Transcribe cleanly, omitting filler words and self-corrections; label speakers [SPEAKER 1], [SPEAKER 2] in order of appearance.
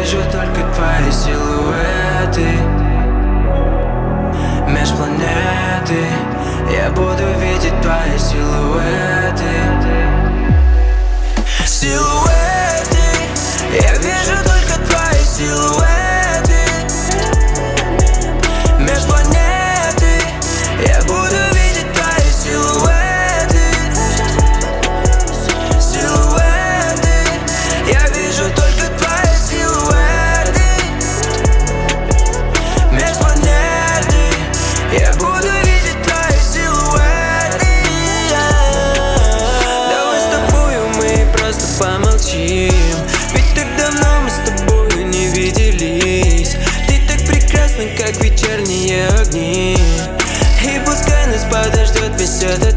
[SPEAKER 1] вижу только твои силуэты меж планеты. Я буду видеть твои силуэты. Силуэты, я вижу только твои силуэты меж планеты. Я буду видеть твои силуэты. Силуэты, я вижу только твои силуэты меж планеты. Я буду видеть твои силуэты. Давай с тобою мы просто помолчим, ведь так давно мы с тобою не виделись. Ты так прекрасна, как вечерние огни, и пускай нас подождет весь этот